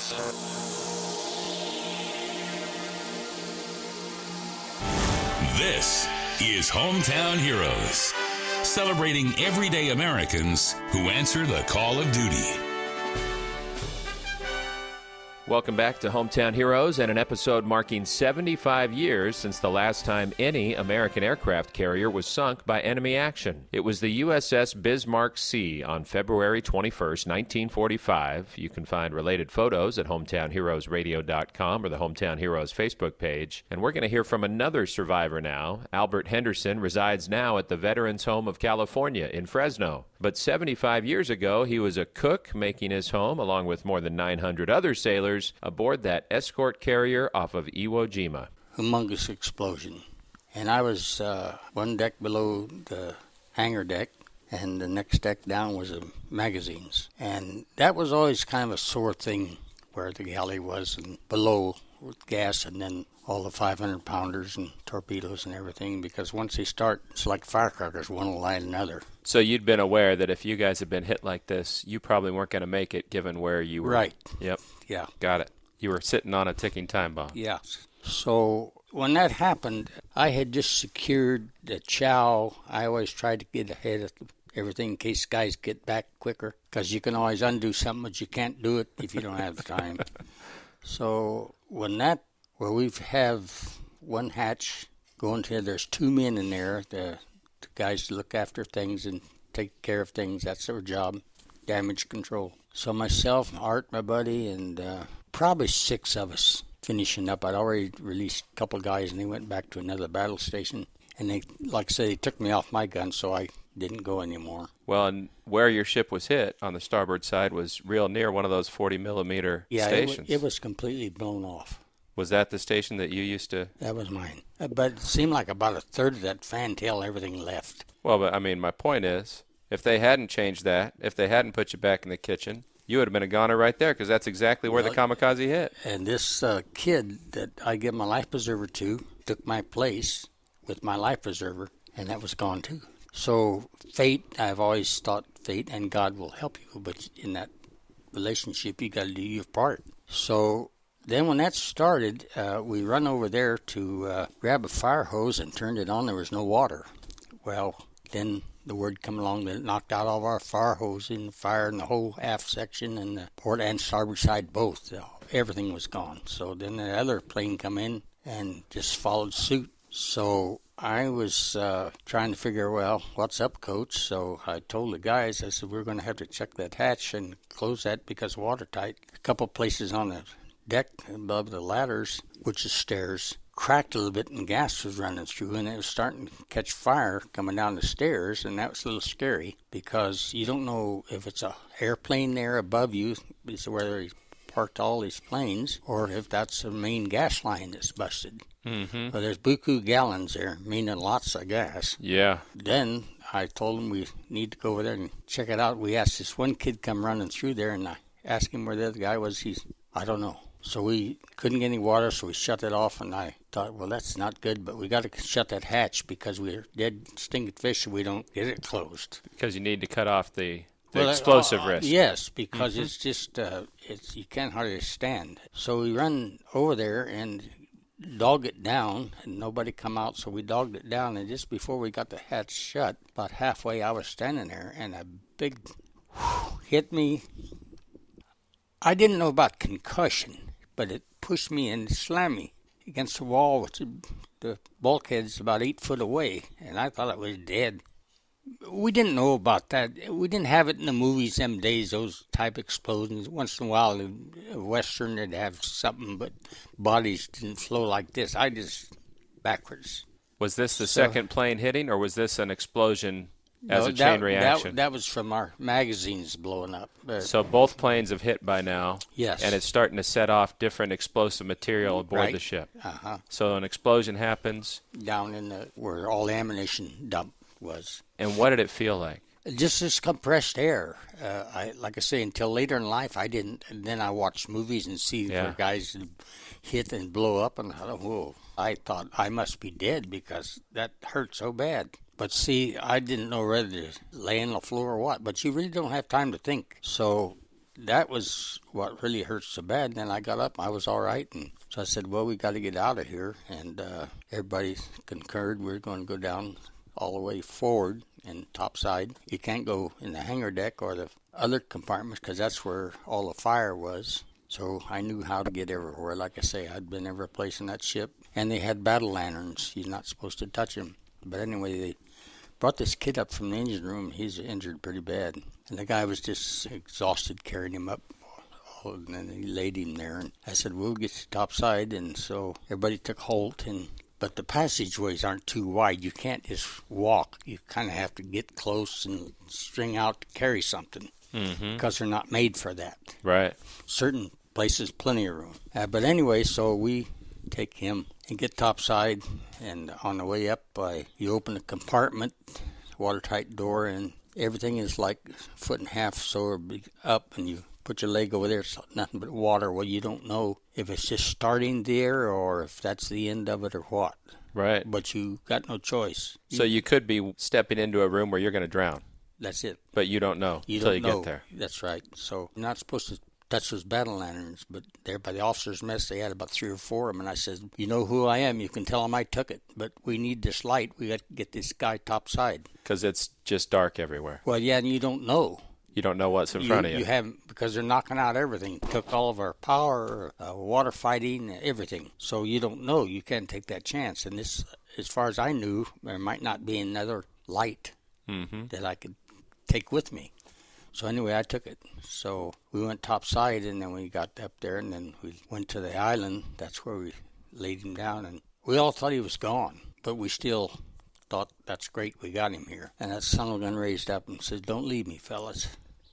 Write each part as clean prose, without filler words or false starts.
This is Hometown Heroes, celebrating everyday Americans who answer the call of duty. Welcome back to Hometown Heroes and an episode marking 75 years since the last time any American aircraft carrier was sunk by enemy action. It was the USS Bismarck Sea on February 21st, 1945. You can find related photos at hometownheroesradio.com or the Hometown Heroes Facebook page. And we're going to hear from another survivor now. Albert Henderson resides now at the Veterans Home of California in Fresno. But 75 years ago, he was a cook making his home, along with more than 900 other sailors, aboard that escort carrier off of Iwo Jima. Humongous explosion. And I was one deck below the hangar deck, and the next deck down was the magazines. And that was always kind of a sore thing, where the galley was and below with gas, and then all the 500-pounders and torpedoes and everything, because once they start, it's like firecrackers, one will light another. So you'd been aware that if you guys had been hit like this, you probably weren't going to make it given where you were. Right. Yep. Yeah. Got it. You were sitting on a ticking time bomb. Yeah. So when that happened, I had just secured the chow. I always tried to get ahead of everything in case guys get back quicker, because you can always undo something, but you can't do it if you don't have the time. So when that, where we have one hatch going to, there's two men in there, the guys look after things and take care of things. That's their job, damage control. So myself, Art, my buddy, and probably six of us finishing up. I'd already released a couple of guys, and they went back to another battle station. And they, like I say, they took me off my gun, so I didn't go anymore. Well, and where your ship was hit on the starboard side was real near one of those 40-millimeter stations. Yeah, it was completely blown off. Was that the station that you used to? That was mine. But it seemed like about a third of that fantail, everything left. Well, but I mean, my point is, if they hadn't changed that, if they hadn't put you back in the kitchen, you would have been a goner right there, because that's exactly where the kamikaze hit. And this kid that I gave my life preserver to took my place with my life preserver, and that was gone too. So fate, I've always thought fate and God will help you, but in that relationship, you got to do your part. So then when that started, we run over there to grab a fire hose and turned it on. There was no water. Well, then the word come along that it knocked out all of our fire hose in the fire in the whole aft section and the port and starboard side both. Everything was gone. So then the other plane come in and just followed suit. So I was trying to figure, well, what's up, Coach? So I told the guys, I said, we're going to have to check that hatch and close that because watertight. A couple places on the deck above the ladders, which is stairs, cracked a little bit and gas was running through, and it was starting to catch fire coming down the stairs, and that was a little scary because you don't know if it's a airplane there above you, is where they parked all these planes, or if that's a main gas line that's busted. Mm-hmm. So there's buku gallons there, meaning lots of gas. Yeah. Then I told them we need to go over there and check it out. We asked this one kid come running through there, and I asked him where the other guy was. I don't know. So we couldn't get any water, so we shut it off, and I thought, well, that's not good, but we got to shut that hatch because we're dead stinking fish and we don't get it closed. Because you need to cut off the explosive risk. Yes, because it's just, you can't hardly stand. So we run over there and dog it down, and nobody come out, so we dogged it down, and just before we got the hatch shut, about halfway I was standing there, and a big hit me. I didn't know about concussion, but it pushed me and slammed me against the wall with the bulkheads about 8 foot away, and I thought I was dead. We didn't know about that. We didn't have it in the movies them days, those type explosions. Once in a while, a Western, they'd have something, but bodies didn't flow like this. I just backwards. Was this the second plane hitting, or was this an explosion as a chain reaction? That was from our magazines blowing up. So both planes have hit by now. Yes. And it's starting to set off different explosive material aboard the ship. Uh-huh. So an explosion happens. Down in where all the ammunition dump was. And what did it feel like? Just this compressed air. Like I say, until later in life, I didn't. And then I watched movies and see where guys hit and blow up, and I thought I must be dead because that hurt so bad. But see, I didn't know whether to lay on the floor or what. But you really don't have time to think. So that was what really hurt so bad. And then I got up. I was all right. And so I said, well, we got to get out of here. And everybody concurred. We're going to go down all the way forward and topside. You can't go in the hangar deck or the other compartments because that's where all the fire was. So I knew how to get everywhere. Like I say, I'd been every place in that ship. And they had battle lanterns. You're not supposed to touch them. But anyway, they brought this kid up from the engine room. He's injured pretty bad. And the guy was just exhausted carrying him up. And then he laid him there. And I said, we'll get you topside. And so everybody took hold. But the passageways aren't too wide. You can't just walk. You kind of have to get close and string out to carry something. Because they're not made for that. Right. Certain places, plenty of room. But anyway, so we take him and get topside. And on the way up, you open the compartment, watertight door, and everything is like a foot and a half so up, and you put your leg over there, it's nothing but water. Well, you don't know if it's just starting there or if that's the end of it or what. Right. But you got no choice. So you could be stepping into a room where you're going to drown. That's it. But you don't know until you get there. That's right. So you're not supposed to touch those battle lanterns, but there by the officers' mess, they had about 3 or 4 of them, and I said, you know who I am. You can tell them I took it, but we need this light. We got to get this guy topside. Because it's just dark everywhere. Well, yeah, and you don't know. You don't know what's in front of you. You haven't, because they're knocking out everything. Took all of our power, water fighting, everything. So you don't know. You can't take that chance. And this, as far as I knew, there might not be another light that I could take with me. So anyway, I took it. So we went topside, and then we got up there, and then we went to the island. That's where we laid him down, and we all thought he was gone, but we still thought, that's great, we got him here. And that son of a gun raised up and said, don't leave me, fellas.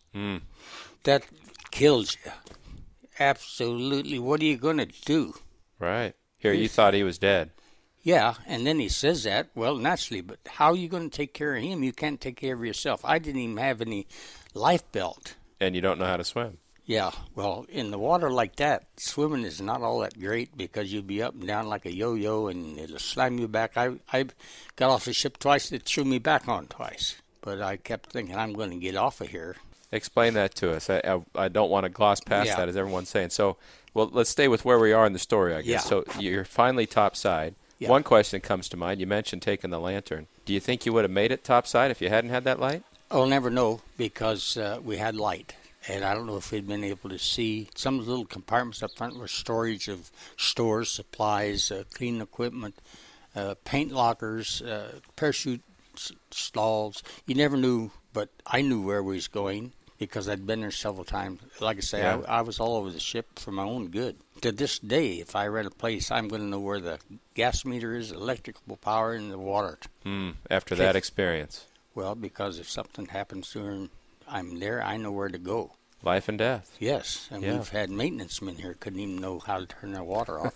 That kills you. Absolutely. What are you going to do? Right. Here, you thought he was dead. Yeah, and then he says that. Well, naturally, but how are you going to take care of him? You can't take care of yourself. I didn't even have any life belt. And you don't know how to swim. Yeah, well, in the water like that, swimming is not all that great because you'll be up and down like a yo-yo and it'll slam you back. I got off the ship twice. It threw me back on twice. But I kept thinking, I'm going to get off of here. Explain that to us. I don't want to gloss past that, as everyone's saying. So, well, let's stay with where we are in the story, I guess. So you're finally topside. Yeah. One question comes to mind. You mentioned taking the lantern. Do you think you would have made it topside if you hadn't had that light? I'll never know because we had light. And I don't know if we'd been able to see. Some of the little compartments up front were storage of stores, supplies, clean equipment, paint lockers, parachute stalls. You never knew, but I knew where we was going because I'd been there several times. Like I say, I was all over the ship for my own good. To this day, if I rent a place, I'm going to know where the gas meter is, electrical power, and the water. After that experience. Well, because if something happens during I'm there, I know where to go. Life and death. Yes, and we've had maintenance men here couldn't even know how to turn their water off.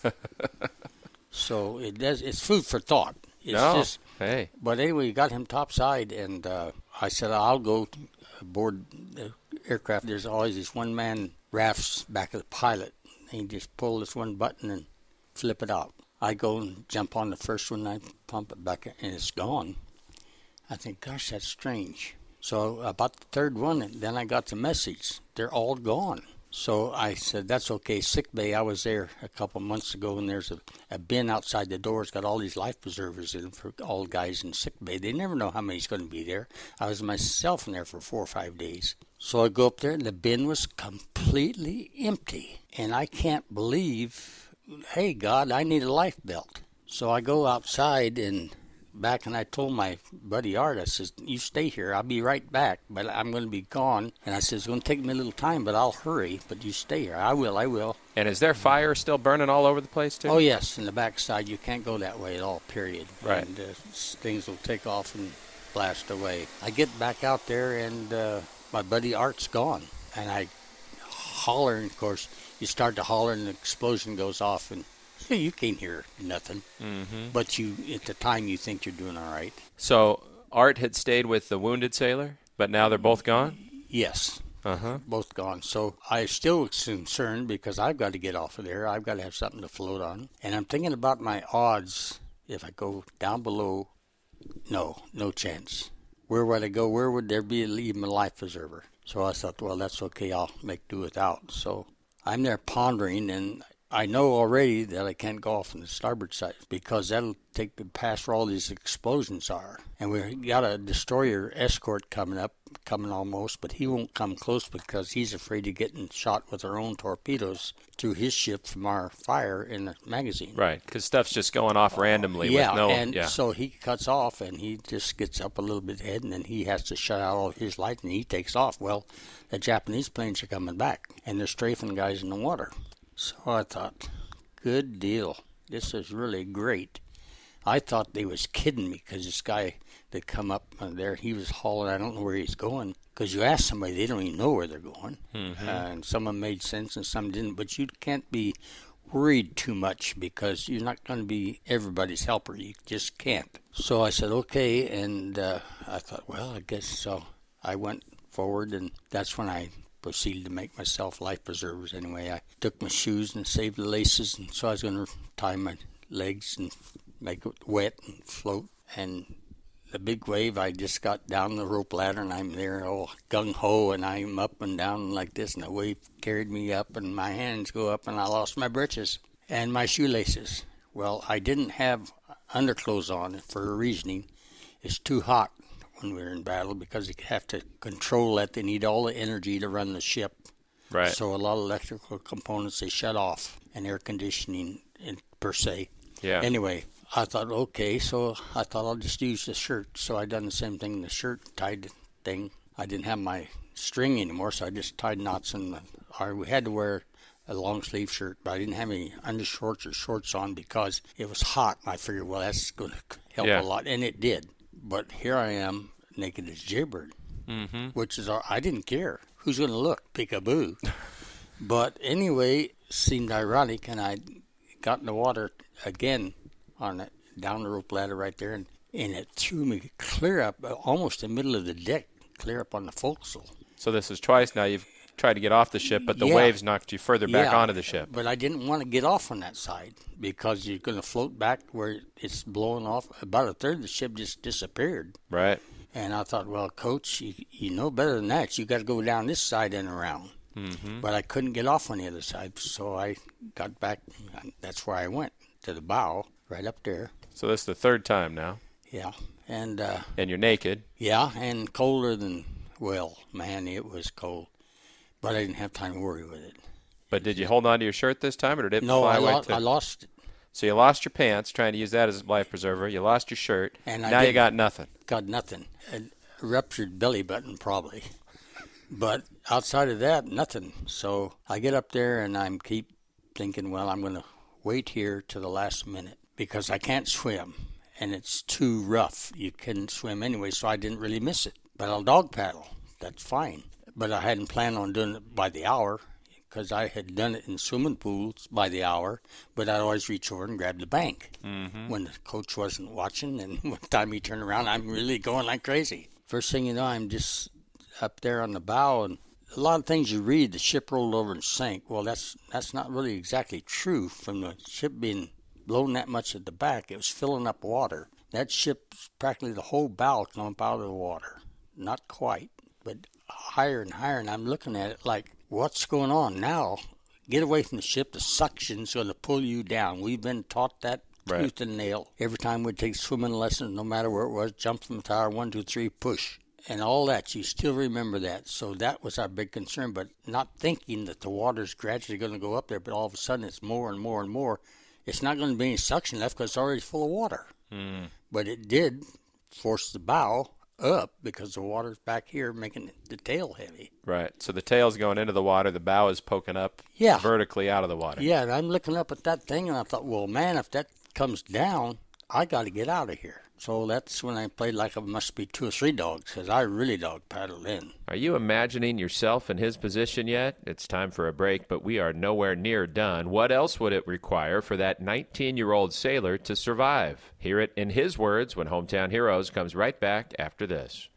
So it's food for thought. It's hey. But anyway, we got him topside, and I said, I'll go aboard the aircraft. There's always this one-man rafts back of the pilot. And you just pull this one button and flip it out. I go and jump on the first one, and I pump it back, and it's gone. I think, gosh, that's strange. So about the third one, and then I got the message. They're all gone. So I said, that's okay. Sick bay, I was there a couple months ago, and there's a bin outside the door. It's got all these life preservers in for all guys in sick bay. They never know how many's going to be there. I was myself in there for 4 or 5 days. So I go up there, and the bin was completely empty. And I can't believe, hey, God, I need a life belt. So I go outside and back, and I told my buddy Art, I says, you stay here. I'll be right back, but I'm going to be gone. And I says, it's going to take me a little time, but I'll hurry. But you stay here. I will. And is there fire still burning all over the place, too? Oh, yes. In the backside, you can't go that way at all, period. Right. And things will take off and blast away. I get back out there, and my buddy Art's gone. And I holler, and of course, you start to holler, and the explosion goes off, and you can't hear nothing. But you, at the time, you think you're doing all right. So Art had stayed with the wounded sailor, but now they're both gone? Yes. Both gone. So I still was concerned because I've got to get off of there. I've got to have something to float on. And I'm thinking about my odds if I go down below. No chance. Where would I go? Where would there be even a life preserver? So I thought, well, that's okay. I'll make do without. So I'm there pondering, and I know already that I can't go off on the starboard side because that'll take me past where all these explosions are. And we got a destroyer escort coming almost, but he won't come close because he's afraid of getting shot with our own torpedoes through his ship from our fire in the magazine. Right, because stuff's just going off randomly. So he cuts off, and he just gets up a little bit ahead, and then he has to shut out all his lights, and he takes off. Well, the Japanese planes are coming back, and they're strafing guys in the water. So I thought, good deal. This is really great. I thought they was kidding me because this guy that come up there, he was hauling, I don't know where he's going. Because you ask somebody, they don't even know where they're going. Mm-hmm. And some of them made sense and some didn't. But you can't be worried too much because you're not going to be everybody's helper. You just can't. So I said, okay. And I thought, well, I guess so. I went forward, and that's when I proceeded to make myself life preservers anyway. I took my shoes and saved the laces, and so I was going to tie my legs and make it wet and float. And the big wave, I just got down the rope ladder, and I'm there all gung-ho, and I'm up and down like this, and the wave carried me up, and my hands go up, and I lost my breeches and my shoelaces. Well, I didn't have underclothes on for a reasoning. It's too hot when we were in battle because you have to control that. They need all the energy to run the ship. Right. So a lot of electrical components, they shut off, and air conditioning per se. Yeah. Anyway, I thought, okay, so I thought I'll just use the shirt. So I done the same thing in the shirt, tied the thing. I didn't have my string anymore, so I just tied knots in we had to wear a long sleeve shirt, but I didn't have any undershorts or shorts on because it was hot. I figured, well, that's going to help a lot, and it did. But here I am, naked as jaybird, which is, I didn't care. Who's going to look? Peekaboo. But anyway, seemed ironic, and I got in the water again down the rope ladder right there, and it threw me clear up, almost the middle of the deck, clear up on the forecastle. So this is twice now you've tried to get off the ship, but the waves knocked you further back onto the ship. But I didn't want to get off on that side because you're going to float back where it's blowing off. About a third of the ship just disappeared. Right. And I thought, well, Coach, you know better than that. You got to go down this side and around. Mm-hmm. But I couldn't get off on the other side, so I got back. That's where I went, to the bow, right up there. So this is the third time now. Yeah. And you're naked. Yeah, and colder than, well, man, it was cold. But I didn't have time to worry with it. But did you hold on to your shirt this time, or did it fly away? I lost it. So you lost your pants, trying to use that as a life preserver. You lost your shirt. And now you got nothing. Got nothing. A ruptured belly button, probably. But outside of that, nothing. So I get up there, and I keep thinking, well, I'm going to wait here to the last minute because I can't swim, and it's too rough. You couldn't swim anyway, so I didn't really miss it. But I'll dog paddle. That's fine. But I hadn't planned on doing it by the hour because I had done it in swimming pools by the hour, but I'd always reach over and grab the bank when the coach wasn't watching, and one time he turned around, I'm really going like crazy. First thing you know, I'm just up there on the bow, and a lot of things you read, the ship rolled over and sank. Well, that's not really exactly true. From the ship being blown that much at the back, it was filling up water. That ship's practically the whole bow came up out of the water. Not quite, but higher and higher, and I'm looking at it like, what's going on now? Get away from the ship. The suction's going to pull you down. We've been taught that tooth and nail. Every time we'd take swimming lessons, no matter where it was, jump from the tower, 1, 2, 3, push. And all that, you still remember that. So that was our big concern, but not thinking that the water's gradually going to go up there, but all of a sudden it's more and more and more. It's not going to be any suction left because it's already full of water. But it did force the bow up because the water's back here making the tail heavy. Right. So the tail's going into the water, the bow is poking up vertically out of the water. Yeah, and I'm looking up at that thing, and I thought, well, man, if that comes down, I got to get out of here. So that's when I played like it must be 2 or 3 dogs, because I really dog paddled in. Are you imagining yourself in his position yet? It's time for a break, but we are nowhere near done. What else would it require for that 19-year-old sailor to survive? Hear it in his words when Hometown Heroes comes right back after this.